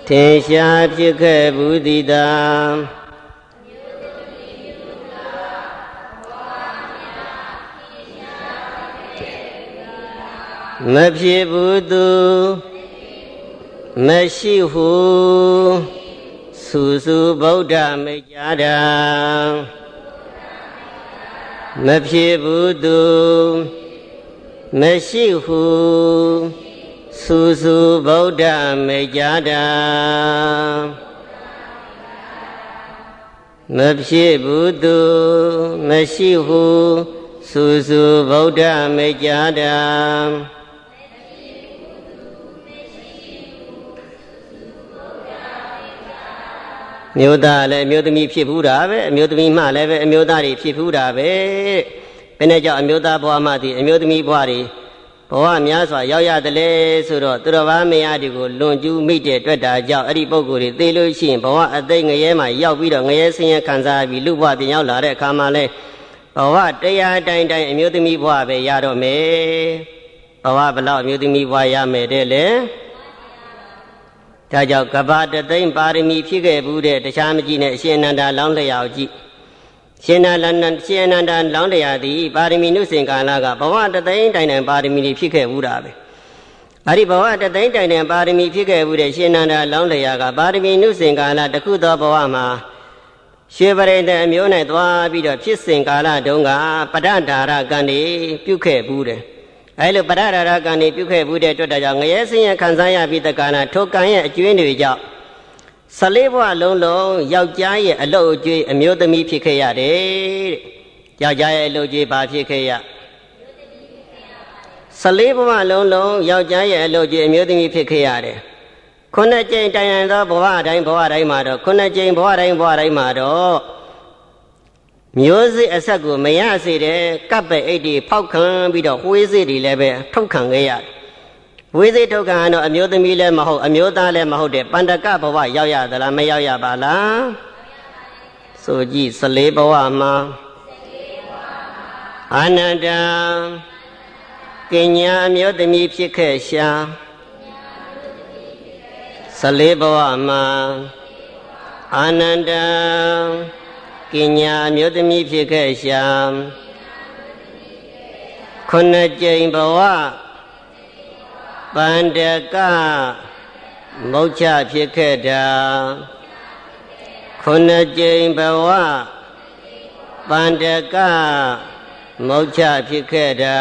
ထင်ရှားဖြစ်ခဲ့ဘူးသည်သာမဖြစ်ဘူးသူမရှိဟုစုစုဗုဒ္ဓမိတ်ကြတာမဖြစ်ဘူးသူမရှိဟုစုစုဗုဒ္ဓမိတ်ကြတာမဖြစ်ဘူးသူမရှိဟုစုစုဗုဒ္ဓမိတ်ကြတာမျိုးသားလည်းအမျိုးသမီးဖြစ်ဘူးတာပဲအမျိုးသမီးမှလည်းပဲအမျိုးသားတွေဖြစ်ဘူးတာပဲဘယ်နဲ့ကြောင့်အမျိုးသားဘဝမှသည်အမျိုးသမီးဘဝတွေဘဝများစွာရောက်ရတယ်လေဆိုတော့သူတော်ဘာမယားတွေကိုလွန်ကျူးမိတဲ့အတွက်တာကြောင့်အဲ့ဒီပုဂ္ဂိုလ်တွေသိလို့ရှိရင်ဘဝအသိငရဲမှာရောက်ပြီးတော့ငရဲဆင်းရဲခံစားပြီးလူဘဝတင်ရောက်လာတဲ့အခါမှာလဲဘဝတရားတိုင်းတိုင်းအမျိုးသမီးဘဝပဲရတော့မယ်ဘဝဘလောက်အမျိုးသမီးဘဝရမယ်တဲ့လေဒါကြောင့်ကဘာတသိမ့်ပါရမီဖြစ်ခဲ့ဘူးတဲ့တခြားမကြည့်နဲ့အရှင်အနန္ဒာလောင်းလျောက်ကြည့်ရှင်အနန္ဒာလောင်းတရားသည်ပါရမီနုစင်ကာလကဘဝတသိမ့်တိုင်တိုင်ပါရမီတွေဖြစ်ခဲ့ဘူးတာပဲအဲ့ဒီဘဝတသိမ့်တိုင်တိုင်ပါရမီဖြစ်ခဲ့ဘူးတဲ့ရှင်အနန္ဒာလောင်းတရားကပါရမီနုစင်ကာလတစ်ခုသောဘဝမှာရွှေပရိသတ်အမျိုးနဲ့သွားပြီးတော့ဖြစ်စဉ်ကာလတုန်းကပဋ္ဌာရကံတွေပြုခဲ့ဘူးတယ်အဲလိုပဋ္ဌာရကံတွေပြုခဲ့ဘူးတဲ့အတွက်ကြောင့်ငရဲဆင်းရဲခံစားရပြီးတက္ကနာထိုကံရဲ့အကျွင်းတွေကြောင့်14ဘဝလုံးလုံးယောက်ျားရဲ့အလုပ်အကျွေးအမျိုးသမီးဖြစ်ခဲ့ရတယ်တဲ့ယောက်ျားရဲ့အလုပ်အကျွေးဘာဖြစ်ခဲ့ရ14ဘဝလုံးလုံးယောက်ျားရဲ့အလုပ်အကျွေးအမျိုးသမီးဖြစ်ခဲ့ရတယ်ခုနှစ်ကြိမ်တိုင်ရန်သောဘဝတိုင်းမှာတော့ခုနှစ်ကြိမ်ဘဝတိုင်းမှာတော့မျိုးစေ့အဆက်ကိုမရစေတဲ့ကပ်ပဲအိတ်တွေဖောက်ခံပြီးတော့ဝှေးစေ့တွေလည်းပဲထုတ်ခံခဲ့ရတယ်ဝေးစေ့ထုတ်ခံတော့အမျိုးသမီးလည်းမဟုတ်အမျိုးသားလည်းမဟုတ်တဲ့ပန္တကဘဝရောက်ရသလားမရောက်ရပါလားဆိုကြည့်14ဘဝမှာအာနန္ဒာကညာအမျိုးသမီးဖြစ်ခဲ့ရှာ14ဘဝမှာအာနန္ဒာကညာအမျိုးသမီးဖြစ်ခဲ့ရှာခုနှစ်ကြိမ်ဘဝပန္တကမုတ်ချဖြစ်ခဲ့တာခုနှစ်ကြိမ်ဘဝပန္တကမုတ်ချဖြစ်ခဲ့တာ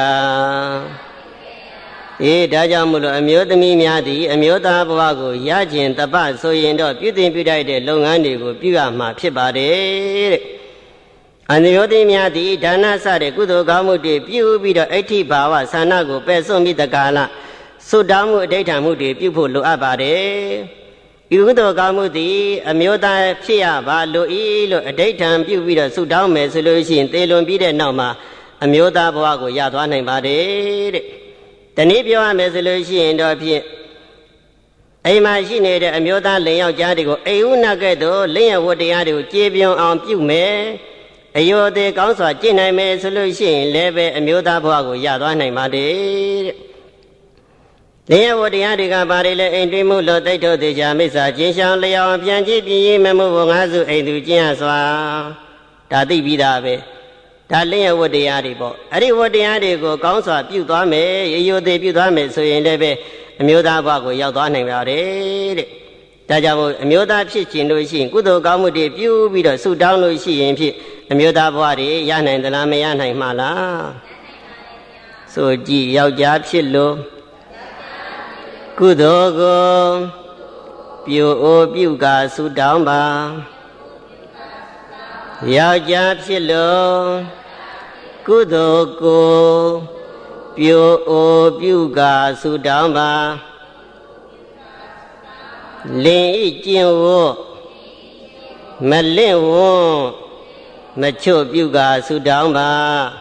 ဒါကြောင့်မို့လို့အမျိုးသမီးများသည်အမျိုးသားဘဝကိုရခြင်းတပဆိုရင်တော့ပြုတင်ပြုတိုက်တဲ့လုပ်ငန်းတွေကိုပြုရမှာဖြစ်ပါတယ်တဲ့အမျိုးသမီးများသည်ဒါနစတဲ့ကုသိုလ်ကောင်းမှုတွေပြုပြီးတော့အဋ္ဌိဘာဝဆန္ဒကိုပယ်စွန့်ပြီးတက္ကလာဆုတောင်းမှုအဋ္ဌိဌာန်မှုတွေပြုဖို့လိုအပ်ပါတယ်ဤကုသိုလ်ကောင်းမှုသည်အမျိုးသားဖြစ်ရပါလို့ဤလို့အဋ္ဌိဌာန်ပြုပြီးတော့ဆုတောင်းမယ်ဆိုလို့ရှိရင်သေလွန်ပြီးတဲ့နောက်မှာအမျိုးသားဘဝကိုရသွားနိုင်ပါတယ်တဲ့တနည်းပြောရမယ်ဆိုလို့ရှိရင်တော့ဖြင့်အိမ်မှာရှိနေတဲ့အမျိုးသားလင်ယောက်ျားတွေကိုအိဟုနကဲ့သို့လင်းရဝတ္တရားတွေကိုကျေပြွန်အောင်ပြုမယ်အယောသေးကောင်းစွာကျင့်နိုင်မယ်ဆိုလို့ရှိရင်လည်းပဲအမျိုးသားဘဝကိုရသွားနိုင်ပါတယ်တဲ့လင်းရဝတ္တရားတွေကဘာတွေလဲအိမ်တွင်းမှုလို့တိတ်ထုတ်သေးချာမိစ္ဆာကျင့်ရှောင်လျော်ပြန်ကြည့်ပြင်းမမှုဘုံငါးစုအိမ်သူကျင့်ရစွာဒါသိပြီးသားပဲဒါလင်းရဝတ္တရားတွေပေါ့အဲ့ဒီဝတ္တရားတွေကိုကောင်းစွာပြုသွားမယ်ရေရိုသေးပြုသွားမယ်ဆိုရင်လည်းပဲအမျိုးသားဘဝကိုရောက်သွားနိုင်ပါတယ်တဲ့ဒါကြောင့်မို့အမျိုးသားဖြစ်ခြင်းလို့ရှိရင်ကုသိုလ်ကောင်းမှုတွေပြုပြီးတော့ဆုတောင်းလို့ရှိရင်ဖြစ်အမျိုးသားဘဝတွေရနိုင်သလားမရနိုင်မှာလားဆိုကြည့်ယောက်ျားဖြစ်လို့ကုသိုလ်ကိုပြုအိုပြုကာဆုတောင်းပါယောက်ျားဖြစ်လို့ကုသိုလ်ကိုပြုအိုပြုကာဆုတောင်းပါလင်ဤကျင့်ဝတ်မလင့်ဝတ်မချွတ်ပြုကာဆုတောင်းပါ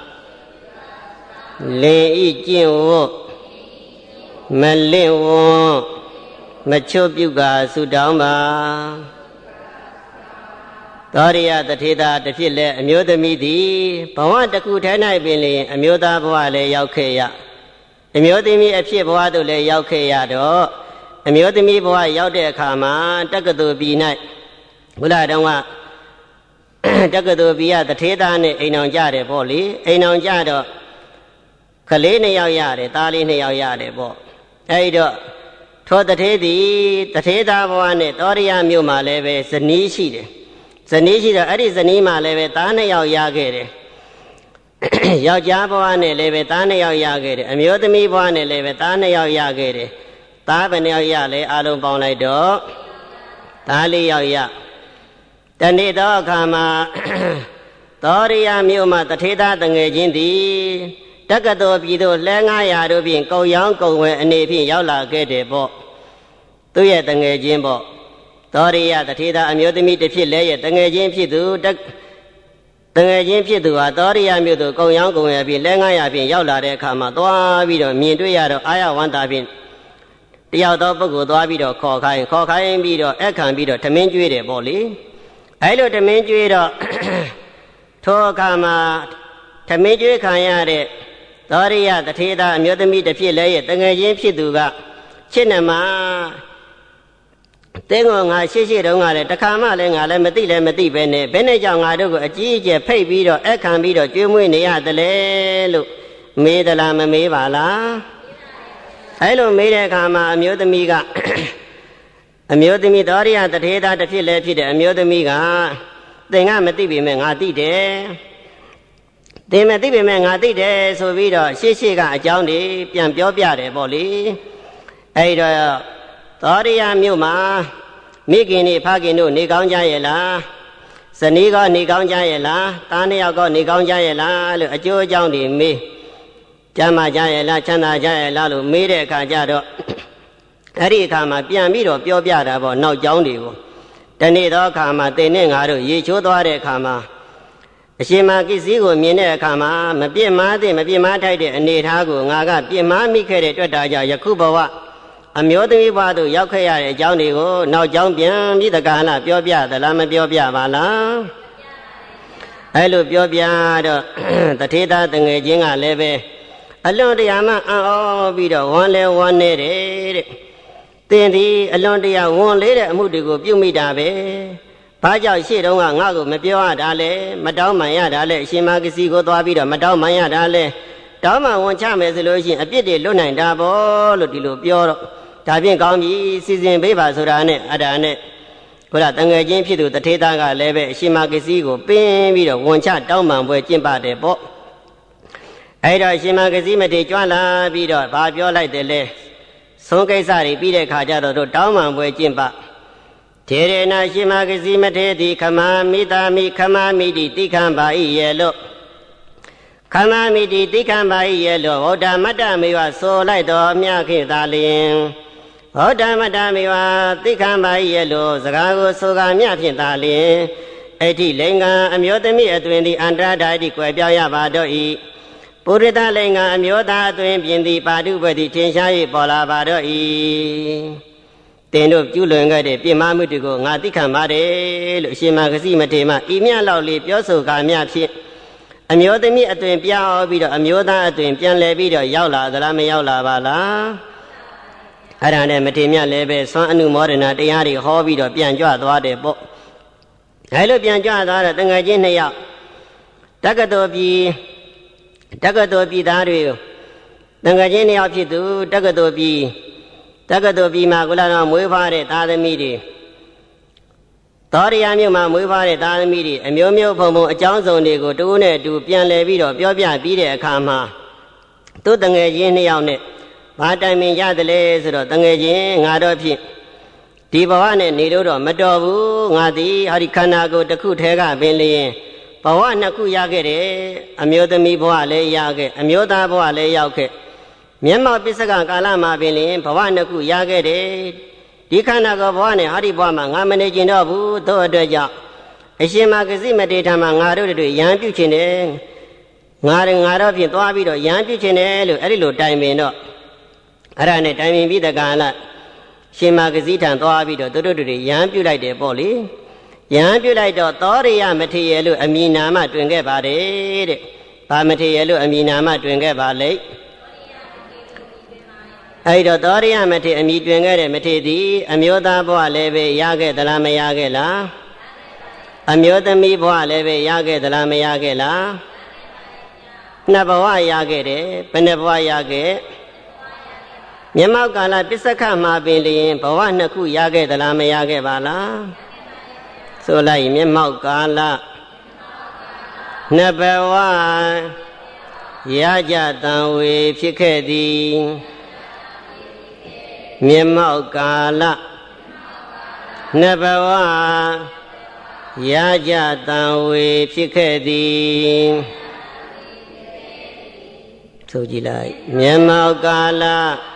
လင်ဤကျင့်ဝတ်မလင့်ဝတ်မချွတ်ပြုကာဆုတောင်းပါသောရိယတထေသာတဖြစ်လဲအမျိုးသမီးသည်ဘဝတစ်ခုထဲ၌ပင်လျင်အမျိုးသားဘဝလည်းရောက်ခဲ့ရအမျိုးသမီးအဖြစ်ဘဝသို့လည်းရောက်ခဲ့ရတော့အမျိုးသမီးဘဝရောက်တဲ့အခါမှာတက္ကသိုလ်ပြည်၌ဘုရားတော်ကတက္ကသိုလ်ပြည်ကတထေးသားနဲ့အိမ်အောင်ကြတယ်ပေါ့လေအိမ်အောင်ကြတော့ကလေး2ယောက်ရတယ်သားလေး2ယောက်ရတယ်ပေါ့အဲဒီတော့ထိုတထေးသည်တထေးသားဘဝနဲ့သောရိယမြို့မှာလည်းပဲဇနီးရှိတယ်ဇနီးရှိတော့အဲ့ဒီဇနီးမှာလည်းပဲသား2ယောက်ရခဲ့တယ်ယောက်ျားဘဝနဲ့လည်းပဲသား2ယောက်ရခဲ့တယ်အမျိုးသမီးဘဝနဲ့လည်းပဲသား2ယောက်ရခဲ့တယ်သားဘယ်နှယောက်ရလဲအလုံးပေါင်းလိုက်တော့သား4ယောက်ရတနေ့သောအခါမှာသောရိယမြို့မှာတထေးသားတငယ်ချင်းသည်တက္ကသိုလ်ပြည်သို့လှဲ900တို့ဖြင့်ကုံရောင်းကုံဝယ်အနေဖြင့်ရောက်လာခဲ့တယ်ပေါ့သူရဲ့တငယ်ချင်းပေါ့သောရိယတထေးသားအမျိုးသမီးတစ်ဖြစ်လဲရဲ့တငယ်ချင်းဖြစ်သူတငယ်ချင်းဖြစ်သူဟာသောရိယမြို့သို့ကုံရောင်းကုံဝယ်ပြီးလှဲ900ဖြင့်ရောက်လာတဲ့အခါမှာသွားပြီးတော့မြင်တွေ့ရတော့အာရဝန္တာဖြင့်တယောက်သောပုဂ္ဂိုလ်သွားပြီးတော့ခေါ်ခိုင်းပြီးတော့အခန့်ပြီးတော့ထမင်းကျွေးတယ်ပေါ့လေအဲလိုထမင်းကျွေးတော့ထိုအခါမှာထမင်းကျွေးခံရတဲ့သောရိယတထေးသားအမျိုးသမီးတစ်ဖြစ်လဲရဲ့တငယ်ချင်းဖြစ်သူကချစ်နမတင်းကိုငါရှိတုန်းကလည်းတခါမှလည်းငါလည်းမသိပဲနဲ့ဘယ်နဲ့ကြောင့်ငါတို့ကိုအကြီးအကျယ်ဖိတ်ပြီးတော့အခန့်ပြီးတော့ကျွေးမွေးနေရတယ်လေလို့မေးသလားမမေးပါလားအဲလိုမေးတဲ့အခါမှာအမျိုးသမီးသောရိယတထေးသားတစ်ဖြစ်လဲဖြစ်တဲ့အမျိုးသမီးကသင်ကမသိပေမဲ့ငါသိတယ်သင်မသိပေမဲ့ငါသိတယ်ဆိုပြီးတော့ရှေ့ကအကြောင်းတွေပြန်ပြောပြတယ်ပေါ့လေအဲဒီတော့သောရိယမြို့မှာမိခင်နေဖခင်တို့နေကောင်းကြရဲ့လားဇနီးကနေကောင်းကြရဲ့လားသား2ယောက်ကနေကောင်းကြရဲ့လားလို့အကျိုးအကြောင်းတွေမေးကျမ်းမာကြရဲ့လားချမ်းသာကြရဲ့လားလို့မေးတဲ့အခါကျတော့အဲ့ဒီအခါမှာပြန်ပြီးတော့ပြောပြတာပေါ့နောက်ကြောင်းတွေကိုတနေ့သောအခါမှာသင်နဲ့ငါတို့ရေချိုးသွားတဲ့အခါမှာအရှင်မကိစ္စည်းကိုမြင်တဲ့အခါမှာမပြစ်မှားထိုက်တဲ့အနေထားကိုငါကပြစ်မှားမိခဲ့တဲ့အတွက်ဒါကြောင့်ယခုဘဝအမျိုးသမီးဘဝသို့ရောက်ခဲ့ရတဲ့အကြောင်းတွေကိုနောက်ကြောင်းပြန်ပြီးတက္ကဟလားပြောပြသလားမပြောပြပါလားအဲ့လိုပြောပြတော့တထေးသားတငယ်ချင်းကလည်းပဲအလွန်တရာမှအံ့ဩပြီးတော့ဝမ်းနေတယ်တဲ့သင်ဒီအလွန်တရာဝန်လေးတဲ့အမှုတွေကိုပြုမိတာပဲဘာကြောင့်ရှေ့တုန်းကငါ့ကိုမပြောရတာလဲမတောင်းပန်ရတာလဲအရှင်မဂ္ဂစီကိုသွားပြီးတော့မတောင်းပန်ရတာလဲတောင်းပန်ဝန်ချမယ်ဆိုလို့ရှိရင်အပြစ်တွေလွတ်နိုင်တာပေါ့လို့ဒီလိုပြောတော့ဒါဖြင့်ကောင်းပြီစီစဉ်ပေးပါဆိုတာနဲ့အတားနဲ့ခုနတငယ်ချင်းဖြစ်သူတထေးသားကလည်းပဲအရှင်မဂ္ဂစီကိုပင်းပြီးတော့ဝန်ချတောင်းပန်ပွဲကျင့်ပါတယ်ပေါ့အဲ့တော့အရှင်မဂ္ဂစီမထေကြွလာပြီးတော့ဘာပြောလိုက်တယ်လဲဆုံးကိစ္စတွေပြီးတဲ့ခါကျတော့တို့တောင်းပန်ပွဲကျင့်ပါထေရနာရှင်မဂ္ဂစီမထေသည်ခမာမိတာမိခမာမိတိတိခံပါ၏ရဲ့လို့ခမာမိတိတိခံပါ၏ရဲ့လို့ဗုဒ္ဓမတ္တမေဝဆိုလိုက်တော်မြခေသာလျင်ဗုဒ္ဓမတ္တမေဝတိခံပါ၏ရဲ့လို့စကားကိုဆိုကာမြဖြင့်သာလျင်အဋ္ဌိလိင်္ဂံအမျိုးသမီးအသွင်သည်အန္တရာဓာတိကွယ်ပြောင်းရပါတော့၏ပုရိသလိင်္ဂံအမျိုးသားအသွင်ပြင်သည်ပါတုပတိထင်ရှား၍ပေါ်လာပါတော့၏တင်တို့ပြုလွန်ခဲ့တဲ့ပြစ်မှားမှုတွေကိုငါသိခံပါတယ်လို့အရှင်မဂ္ဂစီမထေရဤမြလောက်လေးပြောဆိုကာမြဖြင့်အမျိုးသမီးအသွင်ပြောင်းပြီးတော့အမျိုးသားအသွင်ပြန်လဲပြီးတော့ရောက်လာသလားမရောက်လာပါလားအဲ့ဒါနဲ့မထေရမြတ်လည်းပဲဆွမ်းအနုမောဒနာတရားတွေဟောပြီးတော့ပြန်ကြွသွားတယ်ပေါ့အဲလိုပြန်ကြွသွားတော့တငယ်ချင်း2ယောက်တက္ကသိုလ်ပြည်သားတွေတငယ်ချင်း2ယောက်ဖြစ်သူတက္ကသိုလ်ပြည်မှာကုလတော်မွေးဖွားတဲ့သားသမီးတွေသောရိယမြို့မှာမွေးဖွားတဲ့သားသမီးတွေအမျိုးမျိုးဖုံဖုံအကြောင်းစုံတွေကိုတူနဲ့တူပြန်လဲပြီးတော့ပြောပြပြီးတဲ့အခါမှာသူတငယ်ချင်း2ယောက်နဲ့ဘာတိုင်ပင်ရတယ်လဲဆိုတော့တငယ်ချင်းငါတော့ဖြင့်ဒီဘဝနဲ့နေလို့တော့မတော်ဘူးငါသည်ဟောဒီခန္ဓာကိုယ်တစ်ခုထဲကပင်လျင်ဘဝ2ခုရခဲ့တယ်အမျိုးသမီးဘဝလည်းရခဲ့အမျိုးသားဘဝလည်းရောက်ခဲ့မျက်မှောက်ပစ္စကကာလမှာပင်လျင်ဘဝ2ခုရခဲ့တယ်ဒီခန္ဓာကိုယ်ဘဝနဲ့ဟာဒီဘဝမှာငါမနေကျင်တော့ဘူးသို့အတွက်ကြောင့်အရှင်မဂ္ဂစီမထေရမှာငါတို့တွေရဟန်းပြုခြင်းတယ်ငါတော့ဖြင့်သွားပြီးတော့ရဟန်းပြုခြင်းတယ်လို့အဲ့ဒီလိုတိုင်ပင်တော့အဲ့ဒါနဲ့တိုင်ပင်ပြီးတက္ကလရှင်မဂ္ဂစီထံသွားပြီးတော့တို့တွေရဟန်းပြုလိုက်တယ်ပေါ့လေရဟန်းပြုလိုက်တော့သောရိယမထေရလို့အမည်နာမတွင်ခဲ့ပါတယ်တဲ့ဗာမထေရလို့အမည်နာမတွင်ခဲ့ပါလိမ့်အဲ့တော့သောရိယမထေရအမိတွင်ခဲ့တဲ့မထေရသည်အမျိုးသားဘဝလည်းပဲရခဲ့သလားမရခဲ့လားအမျိုးသမီးဘဝလည်းပဲရခဲ့သလားမရခဲ့လားနှစ်ဘဝရခဲ့တယ်ဘယ်နှဘဝရခဲ့မျက်မှောက်ကာလပစ္စကမှာပင်လျင်ဘဝနှစ်ခုရခဲ့သလားမရခဲ့ပါလားဆိုလိုက်မျက်မှောက်ကာလနှစ်ဘဝရကြတံဝေဖြစ်ခဲ့သည်မျက်မှောက်ကာလနှစ်ဘဝရကြတံဝေဖြစ်ခဲ့သည်ဆိုကြည့်လိုက်မျက်မှောက်ကာလ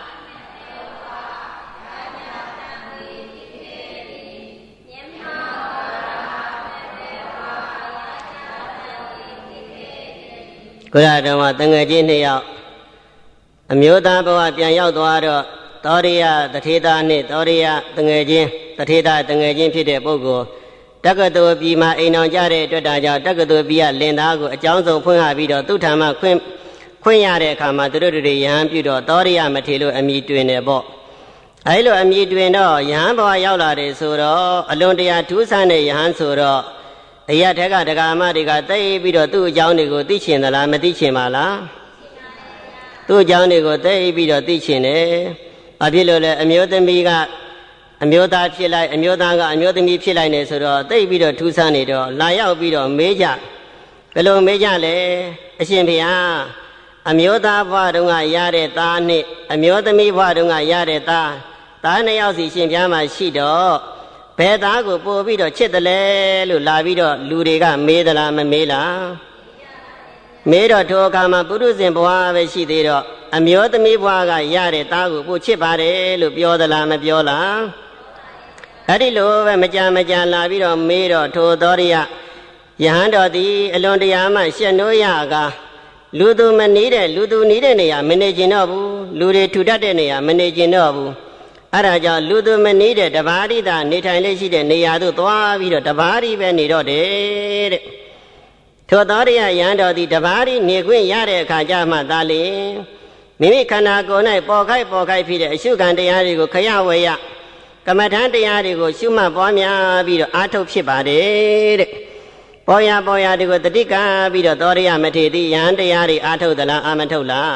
ကိုရတော်မှာတငယ်ချင်းနှစ်ယောက်အမျိုးသားဘဝပြန်ရောက်သွားတော့သောရိယတထေသာနှင့်သောရိယတငယ်ချင်းတထေသာတငယ်ချင်းဖြစ်တဲ့ပုဂ္ဂိုလ်တက္ကသိုလ်ပြည်မှာအိမ်တော်ကြတဲ့အတွက်ဒါကြောင့်တက္ကသိုလ်ပြည်ကလင်သားကိုအကြောင်းဆုံးဖွင့်ဟပြီးတော့သူ့ထံမှာခွင့်ရတဲ့အခါမှာသူတို့တွေယဟန်ပြုတော့သောရိယမထေရလို့အမည်တွင်တယ်ပေါ့အဲဒီလိုအမည်တွင်တော့ယဟန်ဘဝရောက်လာတယ်ဆိုတော့အလွန်တရာထူးဆန်းတဲ့ယဟန်ဆိုတော့အရာထက်ကဒကာမတွေကသိပြီးတော့သူ့အကြောင်းတွေကိုသိချင်သလားမသိချင်ပါလားသူ့အကြောင်းတွေကိုသိပြီးတော့သိချင်တယ်ဘာဖြစ်လို့လဲအမျိုးသမီးကအမျိုးသားဖြစ်လိုက်အမျိုးသားကအမျိုးသမီးဖြစ်လိုက်နေဆိုတော့သိပြီးတော့ထူးဆန်းနေတော့လာရောက်ပြီးတော့မေးကြဘယ်လိုမေးကြလဲအရှင်ဘုရားအမျိုးသားဘဝတုန်းကရတဲ့သားနဲ့အမျိုးသမီးဘဝတုန်းကရတဲ့သားနှစ်ယောက်စီရှင်ဘုရားမှာရှိတော့ဘယ်သားကိုပို့ပြီးတော့ချစ်တယ်လဲလို့လာပြီးတော့လူတွေကမေးသလားမမေးလားမေးတော့ထိုအခါမှာပုရုဇဉ်ဘဝပဲရှိသေးတော့အမျိုးသမီးဘဝကရတဲ့သားကိုပို့ချစ်ပါတယ်လို့ပြောသလားမပြောလားအဲ့ဒီလိုပဲမကြလာပြီးတော့မေးတော့ထိုသောရိယယဟန်တော်သည်အလွန်တရာမှရှက်နိုးရကလူသူမနီးတဲ့လူသူနီးတဲ့နေရာမနေကျင်တော့ဘူးလူတွေထူထပ်တဲ့နေရာမနေကျင်တော့ဘူးအဲ့ဒါကြောင့်လူသူမနီးတဲ့တပါးရိတာနေထိုင်လေးရှိတဲ့နေရာသို့သွားပြီးတော့တပါးရိပဲနေတော့တယ်တဲ့ထိုသောရိယယဟန်တော်သည်တပါးရိနေခွင့်ရတဲ့အခါကျမှသာလျှင်မိမိခန္ဓာကိုယ်၌ပေါ်ခိုက်ဖြစ်တဲ့အရှုခံတရားတွေကိုခရဝေယကမ္မထံတရားတွေကိုရှုမှတ်ပွားများပြီးတော့အားထုတ်ဖြစ်ပါတယ်တဲ့ပေါ်ရတွေကိုတတိကပြီးတော့သောရိယမထေရသည်ယဟန်တရားတွေအားထုတ်သလားအာမထုတ်လား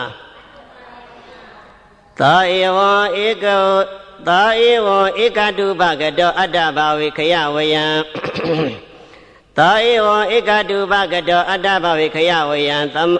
သာဧဝံဧကတုပကတောအတ္တဘာဝေခယဝယံသာဧဝံဧကတုပကတောအတ္တဘာဝေခယဝယံ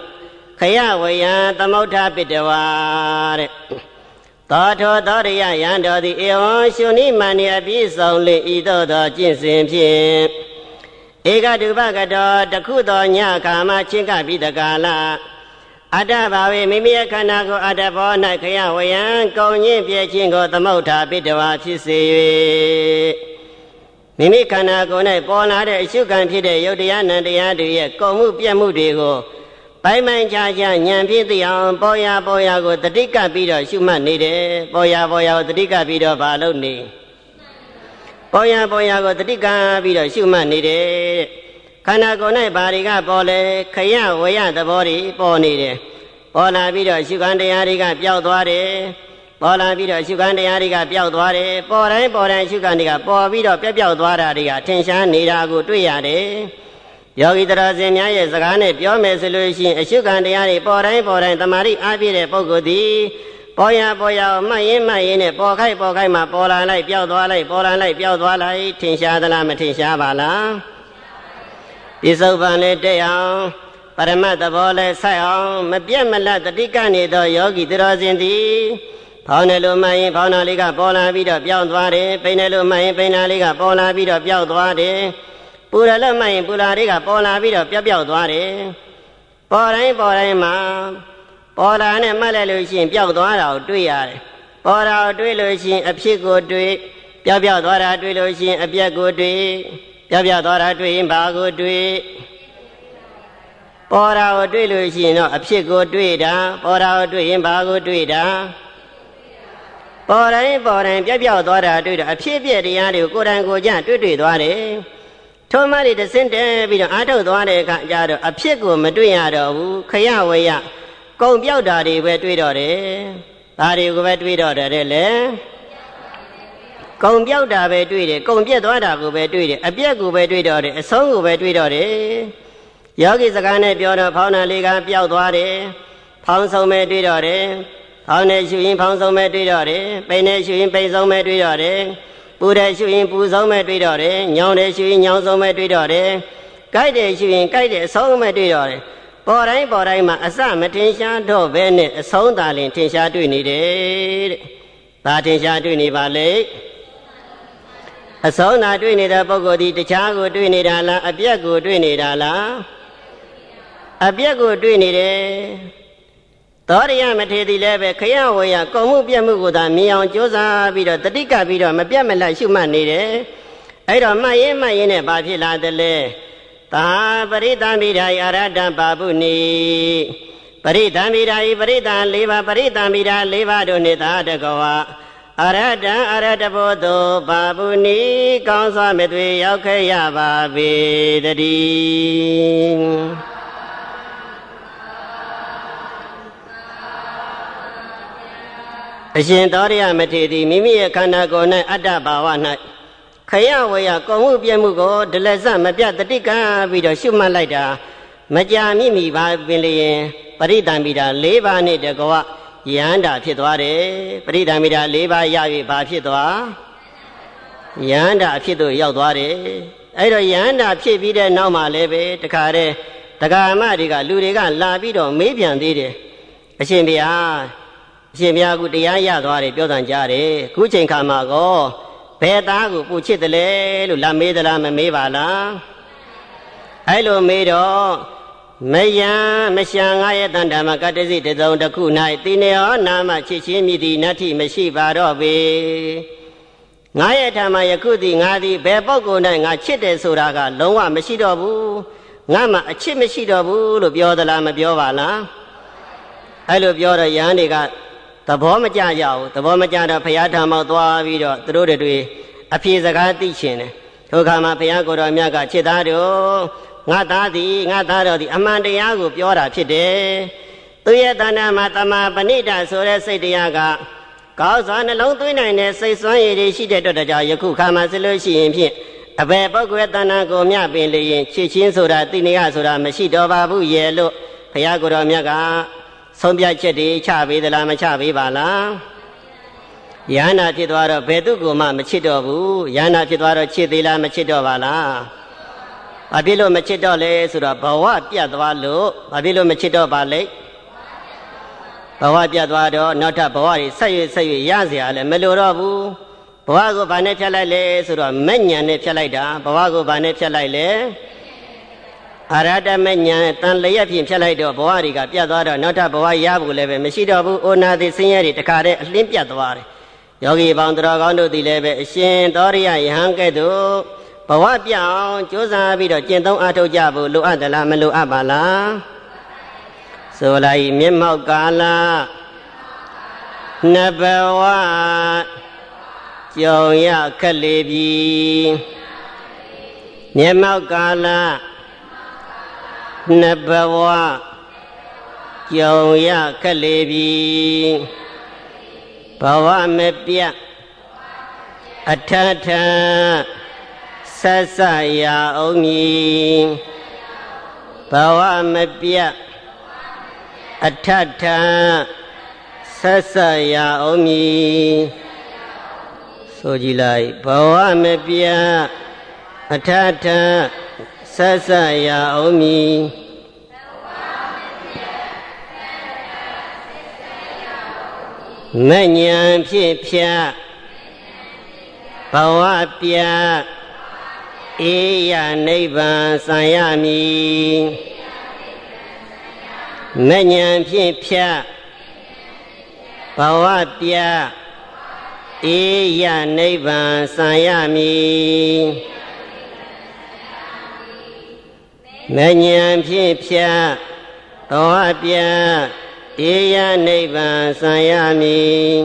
သမုဋ္ဌပိတဝါတဲ့သောထောသောရိယယံတော်သည်ဧဝံရှုနိမန္နိအပြည့်စုံလေဤသို့သောကျင့်စဉ်ဖြင့်ဧကတုပကတောတခုသောညခါမှချင်းကပြီးတကာလအတ္တဘာဝေမိမိရဲ့ခန္ဓာကိုအတ္တဘော၌ခယဝယံကုံညင်းပြည့်ခြင်းကိုသမုဋ္ဌာပိတဝါဖြစ်စေ၍မိမိခန္ဓာကိုယ်၌ပေါ်လာတဲ့အရှုခံဖြစ်တဲ့ယုတ်တရားနံတရားတွေရဲ့ကုံမှုပြတ်မှုတွေကိုပိုင်ခြားဉာဏ်ဖြင့်သိအောင်ပေါ်ရကိုတတိကပြီးတော့ရှုမှတ်နေတယ်ပေါ်ရကိုတတိကပြီးတော့ဘာလုပ်နေပေါ်ရကိုတတိကပြီးတော့ရှုမှတ်နေတယ်ခန္ဓာကိုယ်၌ဘာတွေကပေါ်လဲခယဝယသဘောတွေပေါ်နေတယ်ပေါ်လာပြီးတော့ရှုခံတရားတွေကပျောက်သွားတယ်ပေါ်လာပြီးတော့ရှုခံတရားတွေကပျောက်သွားတယ်ပေါ်တိုင်းရှုခံတွေကပေါ်ပြီးတော့ပျောက်သွားတာတွေကထင်ရှားနေတာကိုတွေ့ရတယ်ယောဂီတရားစင်များရဲ့စကားနဲ့ပြောမယ်ဆိုလို့ရှိရင်အရှုခံတရားတွေပေါ်တိုင်းတမာတိအားပြည့်တဲ့ပုဂ္ဂိုလ်သည်ပေါ်ရမှတ်ရင်နဲ့ပေါ်ခိုက်မှပေါ်လာလိုက်ပျောက်သွားလိုက်ပေါ်လာလိုက်ပျောက်သွားလိုက်ထင်ရှားသလားမထင်ရှားပါလားပြစ္ဆုတ်ပန်လေးတက်အောင်ပရမတ်သဘောလဲဆိုင်အောင်မပြတ်မလတ်တတိကနေသောယောဂီတရားစင်သည်ဖောင်းတယ်လို့မှတ်ရင်ဖောင်းတာလေးကပေါ်လာပြီးတော့ပျောက်သွားတယ်ပိန်တယ်လို့မှတ်ရင်ပိန်တာလေးကပေါ်လာပြီးတော့ပျောက်သွားတယ်ပူရလို့မှတ်ရင်ပူလာလေးကပေါ်လာပြီးတော့ပျောက်သွားတယ်ပေါ်တိုင်းမှာပေါ်လာနဲ့မှတ်လိုက်လို့ရှိရင်ပျောက်သွားတာကိုတွေ့ရတယ်ပေါ်တာကိုတွေ့လို့ရှိရင်အဖြစ်ကိုတွေ့ပျောက်သွားတာတွေ့လို့ရှိရင်အပြက်ကိုတွေ့ပျောက်သွားတာတွေ့ရင်ဘာကိုတွေ့ပေါ်တာကိုတွေ့လို့ရှိရင်တော့အဖြစ်ကိုတွေ့တာပေါ်တာကိုတွေ့ရင်ဘာကိုတွေ့တာပေါ်တိုင်းပျောက်သွားတာတွေ့တော့အဖြစ်ပြက်တရားတွေကိုကိုယ်တိုင်ကိုယ်ကျတွေ့သွားတယ်ထိုမှတဆင့်တဲပြီးတော့အားထုတ်သွားတဲ့အခါကျတော့အဖြစ်ကိုမတွေ့ရတော့ဘူးခယဝေယကုံပြောက်တာတွေပဲတွေ့တော့တယ်ဒါတွေကိုပဲတွေးတော့တယ်လေကုံပြောက်တာပဲတွေးတယ်ကုံပြက်သွားတာကိုပဲတွေးတယ်အပြက်ကိုပဲတွေးတော့တယ်အဆုံးကိုပဲတွေးတော့တယ်ယောဂီစကားနဲ့ပြောတော့ဖောင်းတာလေးကပျောက်သွားတယ်ဖောင်းဆုံးပဲတွေးတော့တယ်ဖောင်းနေရှုရင်ဖောင်းဆုံးပဲတွေးတော့တယ်ပိန်နေရှုရင်ပိန်ဆုံးပဲတွေးတော့တယ်ပူတယ်ရှုရင်ပူဆုံးပဲတွေးတော့တယ်ညောင်းတယ်ရှုရင်ညောင်းဆုံးပဲတွေးတော့တယ်ကြိုက်တယ်ရှုရင်ကြိုက်တယ်အဆုံးပဲတွေးတော့တယ်ပေါ်တိုင်းမှာအစမထင်ရှားတော့ဘဲနဲ့အဆုံးသာလင်ထင်ရှားတွေ့နေတယ်တဲ့ဒါထင်ရှားတွေ့နေပါလေအဆုံးသာတွေ့နေတဲ့ပုဂ္ဂိုလ်ဒီတခြားကိုတွေ့နေတာလားအပြက်ကိုတွေ့နေတာလားအပြက်ကိုတွေ့နေတယ်သောရိယမထေသည်လည်းပဲခရဝေယကုံမှုပြက်မှုကိုသာမြင်အောင်ကြိုးစားပြီးတော့တတိကပြီးတော့မပြတ်မလတ်ရှုမှတ်နေတယ်အဲ့တော့မှတ်ရင်နဲ့ဘာဖြစ်လာသလဲသာပရိသံမိဓာယအရဟတံပါပုနိပရိသံမိဓာယပရိသံ၄ပါးပရိသံမိဓာ၄ပါးတို့နှင့်သာတကဝအရဟတံအရဟတဘောသောပါပုနိကောင်းစွာမသွေရောက်ခဲ့ရပါပေတည်းအရှင်သောရိယမထေရသည်မိမိရဲ့ခန္ဓာကိုယ်၌အတ္တဘာဝ၌ခရဝေယကုံမှုပြည့်မှုကိုဒလစမပြတ်တတိကပြီးတော့ရှုမှတ်လိုက်တာမကြာမြင့်မိပါပင်လျင်ပရိသံမိတာ၄ပါးနဲ့တကွယန္တာဖြစ်သွားတယ်ပရိသံမိတာ၄ပါးရ၍ဘာဖြစ်သွားယန္တာအဖြစ်သို့ရောက်သွားတယ်အဲ့တော့ယန္တာဖြစ်ပြီးတဲ့နောက်မှာလည်းပဲတခါတည်းဒကာမတွေကလူတွေကလာပြီးတော့မေးပြန်သေးတယ်အရှင်ဘုရားကတရားရသွားတယ်ပြောတန်ကြတယ်ခုချိန်ခါမှာကောဘယ်သားကိုပူချစ်တယ်လဲလို့လာမေးသလားမမေးပါလားအဲ့လိုမေးတော့မယံမရှံငါရဲ့တန်ဓမ္မကတ္တစိတစုံတစ်ခု၌တိနေဟောနာမချစ်ချင်းမြည်သည်နတ္ထိမရှိပါတော့ပေငါရဲ့ဓမ္မယခုသည်ငါသည်ဘယ်ပုဂ္ဂိုလ်၌ငါချစ်တယ်ဆိုတာကလုံးဝမရှိတော့ဘူးငါမှအချစ်မရှိတော့ဘူးလို့ပြောသလားမပြောပါလားအဲ့လိုပြောတော့ယဟန်တွေကသဘောမကျကြဘူးသဘောမကျတော့ဘုရားဓမ္မောက်သွားပြီးတော့သူတို့တွေအပြေစကားသိရှင်တယ်ထိုအခါမှာဘုရားကိုယ်တော်မြတ်ကချစ်သားတို့ငါသားတော်သည်အမှန်တရားကိုပြောတာဖြစ်တယ်သူရဲ့တဏ္ဍာမှာတမပဏိတဆိုတဲ့စိတ်တရားကကောင်းစွာနှလုံးသွင်းနိုင်တဲ့စိတ်စွမ်းရည်တွေရှိတဲ့အတွက်ကြောင့်ယခုခါမှာဆိုလို့ရှိရင်ဖြင့်အဘယ်ပုဂ္ဂိုလ်ရဲ့တဏ္ဍာကိုမြပင်လျင်ချစ်ချင်းဆိုတာတိနေယဆိုတာမရှိတော့ပါဘူးရဲ့လို့ဘုရားကိုယ်တော်မြတ်ကဆုံးဖြတ်ချက်တွေချပေးသလားမချပေးပါလားယန္တာဖြစ်သွားတော့ဘယ်သူကိုမှမချစ်တော့ဘူးယန္တာဖြစ်သွားတော့ချစ်သေးလားမချစ်တော့ပါလားဘာဖြစ်လို့မချစ်တော့လဲဆိုတော့ဘဝပြတ်သွားလို့ဘာဖြစ်လို့မချစ်တော့ပါလဲဘဝပြတ်သွားတော့နောက်ထပ်ဘဝတွေဆက်ရွေ့ရเสียလည်းမလိုတော့ဘူးဘဝကိုဘာနဲ့ဖြတ်လိုက်လဲဆိုတော့မဉ္ဇဏ်နဲ့ဖြတ်လိုက်တာဘဝကိုဘာနဲ့ဖြတ်လိုက်လဲအရဟတမဉ္ဇဏ်တန်လျက်ဖြင့်ဖြတ်လိုက်တော့ဘဝတွေကပြတ်သွားတော့နောက်ထပ်ဘဝရဖို့လည်းပဲမရှိတော့ဘူးအိုနာတိဆင်းရဲတွေတခါတည်းအလင်းပြတ်သွားတယ်ယောဂီပေါင်းတော်ကောင်းတို့သည်လည်းပဲအရှင်သောရိယယဟန်ကဲ့သို့ဘဝပြောင်းကြိုးစားပြီးတော့ကျင့်သုံးအားထုတ်ကြဖို့လိုအပ်သလားမလိုအပ်ပါလားဆိုလိုက်မျက်မှောက်ကာလနှစ်ဘဝကြုံရခက်လေပြီမျက်မှောက်ကာလနှစ်ဘဝကြုံရခက်လေပြီဘဝမပြတ်အထထဆက်ဆက်ရအောင်မည်ဘဝမပြတ်အထထဆက်ဆက်ရအောင်မည်ဆိုကြည့်လိုက်ဘဝမပြတ်အထထဆက်ဆက်ရအောင်မည်မဉ္ဇဉ်ဖြစ်ဖြတ်ဘဝပြတ်အေယနိဗ္ဗာန်ဆံရမည်မဉ္ဇဉ်ဖြစ်ဖြတ်ဘဝပြတ်အေယနိဗ္ဗာန်ဆံရမည်မဉ္ဇဉ်ဖြစ်ဖြတ်ဘဝပြတ်အေယနိဗ္ဗာန်ဆံရမည်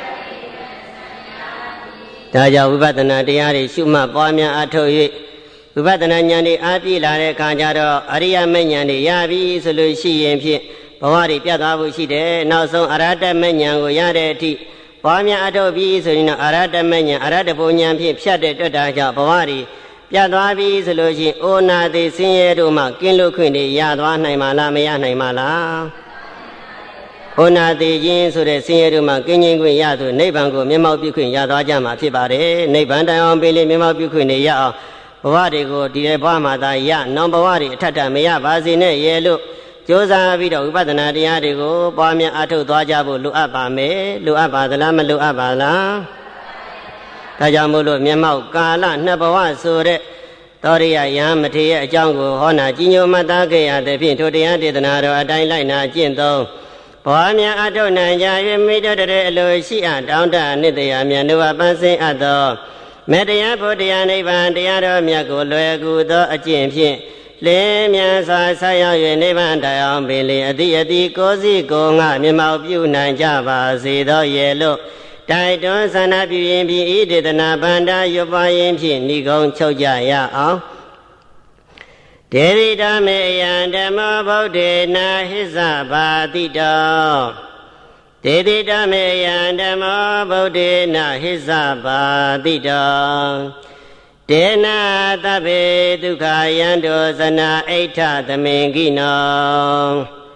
ဒါကြောင့်ဝိပဿနာတရားတွေရှုမှတ်ပွားများအထောက်၍ဝိပဿနာဉာဏ်တွေအားပြည့်လာတဲ့အခါကျတော့အရိယမဉာဏ်တွေရပြီဆိုလို့ရှိရင်ဖြင့်ဘဝတွေပြတ်သွားဖို့ရှိတယ်နောက်ဆုံးအရဟတမဉာဏ်ကိုရတဲ့အထိပွားများအထုတ်ပြီးဆိုရင်တော့အရဟတမဉာဏ်အရဟတဘုံဉာဏ်ဖြင့်ဖြတ်တဲ့တွက်တာကြောင့်ဘဝတွေပြတ်သွားပြီဆိုလို့ရှိရင်အိုနာသေးဆင်းရဲတို့မှကင်းလွတ်ခွင့်တွေရသွားနိုင်မှာလားမရနိုင်မှာလားအိုနာသေးခြင်းဆိုတဲ့ဆင်းရဲတို့မှကင်းခြင်းခွင့်ရဆိုနိဗ္ဗာန်ကိုမျက်မှောက်ပြုခွင့်ရသွားကြမှာဖြစ်ပါတယ်နိဗ္ဗာန်တိုင်အောင်ပေးလေမျက်မှောက်ပြုခွင့်တွေရအောင်ဘဝတွေကိုဒီဘဝမှာသာရနောင်ဘဝတွေအထက်ထမရပါစေနဲ့ရဲ့လို့ကြိုးစားပြီးတော့ဝိပဿနာတရားတွေကိုပွားများအထုတ်သွားကြဖို့လိုအပ်ပါမယ်လိုအပ်ပါသလားမလိုအပ်ပါလားဒါကြောင့်မို့လို့မျက်မှောက်ကာလနှစ်ဘဝဆိုတဲ့သောရိယယဟမထေရရဲ့အကြောင်းကိုဟောနာကြီးညိုမှတ်သားခဲ့ရတဲ့ဖြင့်ထိုတရားဒေသနာတော်အတိုင်းလိုက်နာကျင့်သုံးဘဝများအထုတ်နိုင်ကြ၍မိတော်တဲ့အလိုရှိအပ်တောင်းတနှစ်တရားမြတ်တို့အပန်းစင်အပ်သောမေတ္တရားဖို့တရားနိဗ္ဗာန်တရားတော်မြတ်ကိုလွယ်ကူသောအကျင့်ဖြင့်လင်းမြန်စွာဆက်ရောက်၍နိဗ္ဗာန်တရားပင်လေအတိအတိကိုယ်စီကိုယ်ငါမျက်မှောက်ပြုနိုင်ကြပါစေသောရဲ့လို့တိုက်တွန်းဆန္ဒပြုရင်ဖြင့်ဤဒေသနာဗန္တာရွတ်ပွားရင်ဖြင့်ဏိကုံချုပ်ကြရအောင်ဒေဝိဓမ္မေယံဓမ္မဗုဒ္ဓေနာဟိသဘာတိတောဒေတိဓမ္မေယံဓမ္မဗုဒ္ဓေနာဟိသဘာတိတောဒေနာသဗ္ဗေဒုက္ခယန္တောဇနာအိဋ္ဌသမင်ကိနော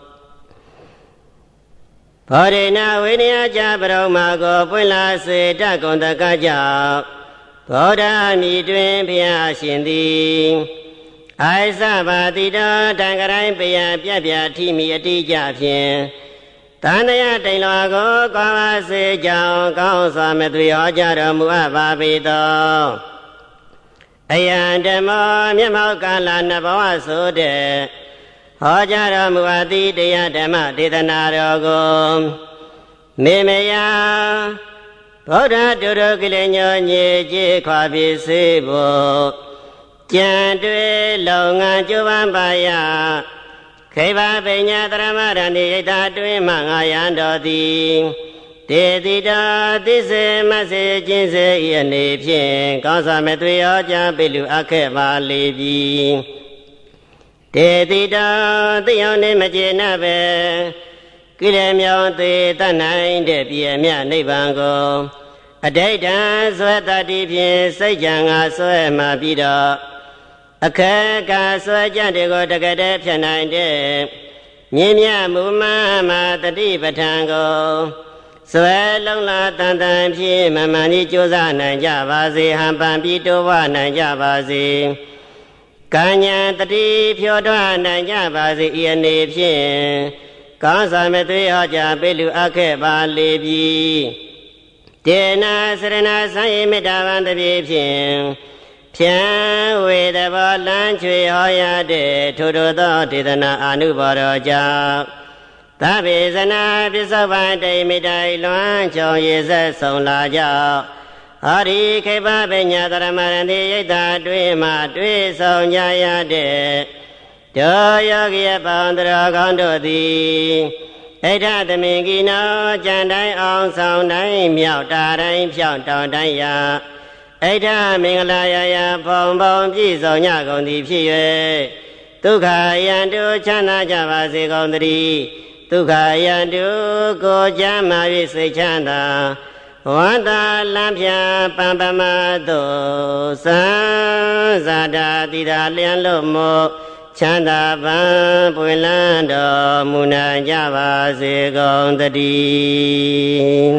ဘောဓေနာဝိနည်းကြပရုံမာကိုပွင့်လာစေတကွန်တကကြောင့်ဘောဓမြည်တွင်ဘုရားရှင်သည်အိုက်သဘာတိတောတံကရိုင်းပယပြပြထိမိအတိကြဖြင့်တန်တရားတိန်လွာကိုကောင်းပါစေကြောင်းကောင်းစွာမသွေဟောကြတော်မူအပ်ပါပေသောအယံဓမ္မမျက်မှောက်ကာလနှစ်ဘဝဆိုတဲ့ဟောကြားတော်မူအပ်သည့်တရားဓမ္မဒေသနာတော်ကိုမေမယဗုဒ္ဓတုရကိလေညောညေကြေခွာပြီစေဖို့ကြံတွေ့လုံငန်းကျိုးပန်းပါယခေဘပညာတရမရဏိယတာတွင်မှငါယံတော်သည်ဒေတိတာသစ္စေမစေခြင်းစေဤအနေဖြင့်ကောင်းစွာမသွေဟောကြားပိလူအပ်ခဲ့ပါလေပြီဒေတိတာသိအောင်နေမကျေနပ်ပဲကိလေမြောင်သေးတတ်နိုင်တဲ့ပြည့်မြနိဗ္ဗာန်ကိုအဋိဋ္ဌံဆွဲတတ္တိဖြင့်စိတ်ကြံငါဆွဲမှပြီးတော့အခက်ကဆွဲကြတဲ့ကိုတကယ်တည်းဖြတ်နိုင်တဲ့မြင့်မြတ်မူမှန်မှတတိပဋ္ဌာန်ကိုဆွဲလုံးလာတန်တန်ဖြင့်မမှန်ကြီးကြိုးစားနိုင်ကြပါစေဟန်ပန်ပြီးတိုးဝနိုင်ကြပါစေကံဉာဏ်တတိဖြောထွန်းနိုင်ကြပါစေဤအနေဖြင့်ကောင်းစွာမသွေးဟောကြားပေးလူအပ်ခဲ့ပါလေပြီတေနာစရဏဆိုင်မေတ္တာဗံတပြေဖြင့်ဖြံဝေတဘောလမ်းချွေဟောရတဲ့ထိုထိုသောဒေသနာအာနုဘော်တော်ကြောင့်သဗ္ဗေဇနာပစ္စုပန်တိမိတိုင်လွမ်းချောင်ရည်ဆက်ဆုံးလာကြောင့်ဟောဒီခေပပညာတရမရဏိယိတ်တာတွင်မှတွေ့ဆောင်ကြရတဲ့တောယောဂီပေါင်းတော်ကောင်းတို့သည်ဣဋ္ဌသမင်ကိနောကြံတိုင်းအောင်ဆောင်တိုင်းမြောက်တာတိုင်းဖြောင်းတောင်တိုင်းရာဣဋ္ဌမင်္ဂလာယယဖုံဖုံပြည့်စုံကြကုန်သည်ဖြစ်၍ဒုက္ခယံတုချမ်းသာကြပါစေကုန်သတည်းဒုက္ခယံတုကိုချမ်းသာ၍စိတ်ချမ်းသာဝန္တာလံဖြာပံပမတုသံဇာတာတိတာလျံလို့မို့ချမ်းသာပံပွင့်လန်းတော်မူနိုင်ကြပါစေကုန်သတည်း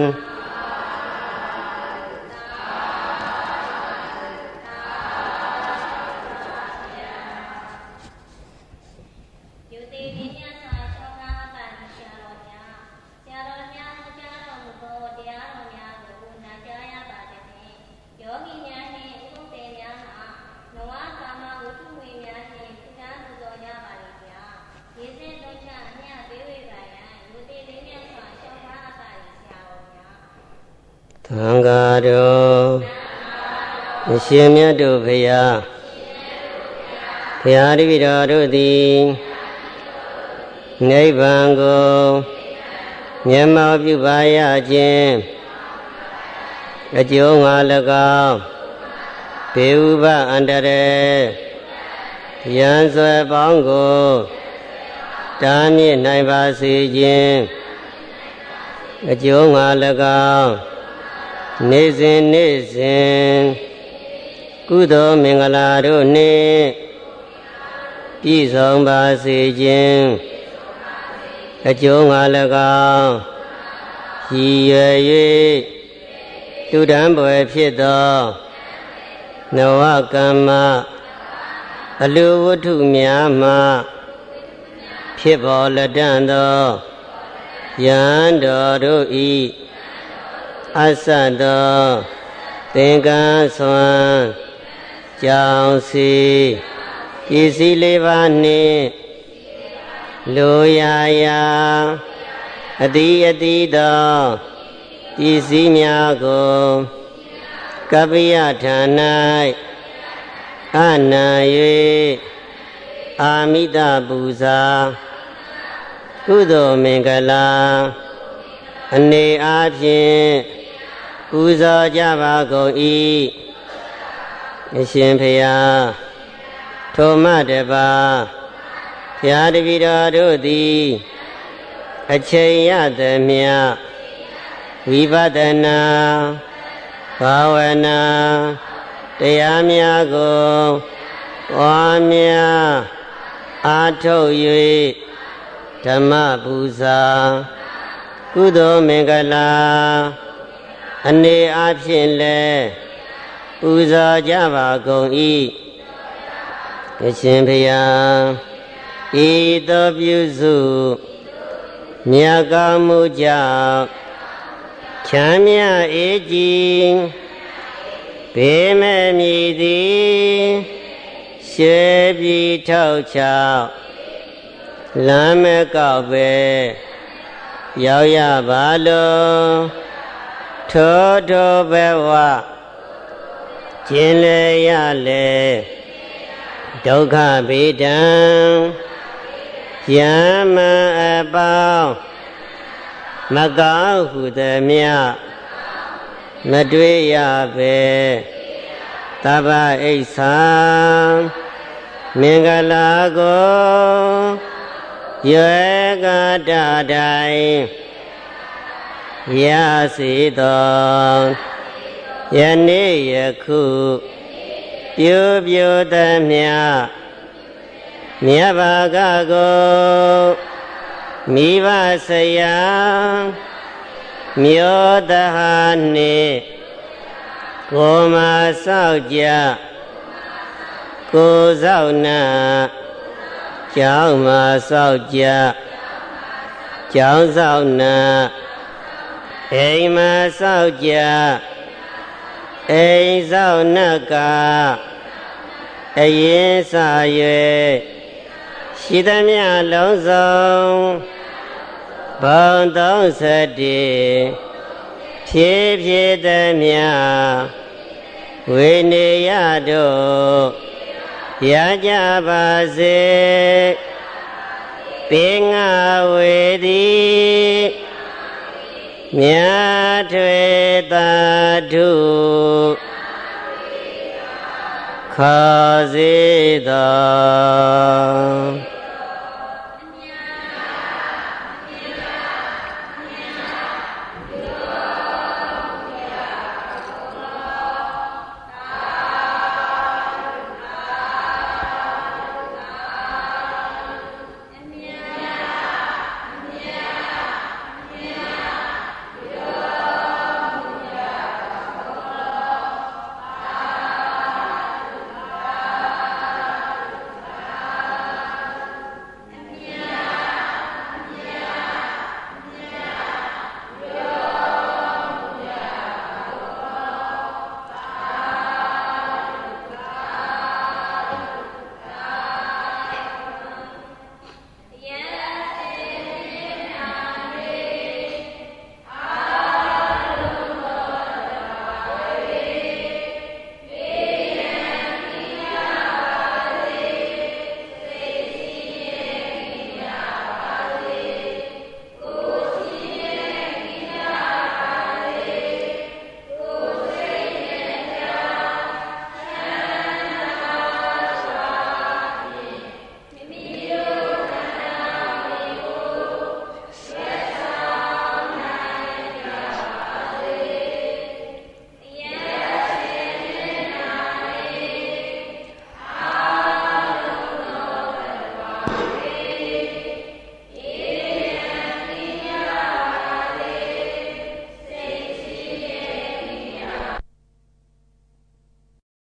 သံဃာတော်အရှင်မြတ်တို့ဘုရားဘုရားတပည့်တော်တို့သည်နိဗ္ဗာန်ကိုမျက်မှောက်ပြုပါရခြင်းအကျိုးငါ၎င်းဘေဥပအန္တရာယ်ယံဆွဲပေါင်းကိုတားမြစ်နိုင်ပါစေခြင်းအကျိုးငါ၎င်းနေ့စဉ်နေ့စဉ်ကုသိုလ်မင်္ဂလာတို့နှင့်ပြည့်စုံပါစေခြင်းအကျိုးငါ၎င်းရည်ရွယ်၍တူတန်းပွဲဖြစ်သောနဝကမ္မအလူဝတ္ထုများမှဖြစ်ပေါ်လက်တန့်သောယံတော်တို့ဤအစသောသင်္ကန်းဆွမ်းကြောင့်စီပစ္စည်းလေးပါးနှင့်လိုရာရာအတိအတိသောပစ္စည်းများကိုကပ္ပိယဌာ၌အနံ၍အာမိတပူဇာကုသိုလ်မင်္ဂလာအနေအားဖြင့်ပူဇော်ကြပါကုန်၏အရှင်ဘုရားထိုမှတပါးဘုရားတပည့်တော်တို့သည်အချိန်ရသမျှဝိပဿနာဘာဝနာတရားများကိုပွားများအားထုတ်၍ဓမ္မပူဇာကုသိုလ်မင်္ဂလာအနေအားဖြင့်လည်းပူဇော်ကြပါကုန်၏အရှင်ဘုရားဤသို့ပြုစုမြတ်ကောင်းမှုကြောင့်ချမ်းမြအေးကြည်ဘေးမဲ့မြည်သည်ရှေးပြီးထောက်ချောက်လမ်းမကောက်ပဲရောက်ရပါလို့ထိုထိုဘဝကျင်လေရလေဒုက္ခဗေဒံယမအပေါင်းမကောင်းဟုသည်မြမတွေ့ရပဲသဗ္ဗဣစ္ဆာမင်္ဂလာကိုရွယ်ကတတိုင်ရစေသောယနေ့ယခုပြုပြုသည်မြတ်ဘာကကိုမိဘဆရာမြို့တဟာနှင့်ကိုမဆောက်ကြကိုဆောက်နာကျောင်းမဆောက်ကြကျောင်းဆောက်နာအိမ်မဆောက်ကြအိမ်ဆောက်နကအရင်စ၍ရှိသမျှလုံးစုံဘုံ31ဖြည့်ဖြည့်သည်မြဝိနေယတို့ရကြပါစေပင်ငါဝေသည်မြတ်ထွေသာဓုခေါ်စေသော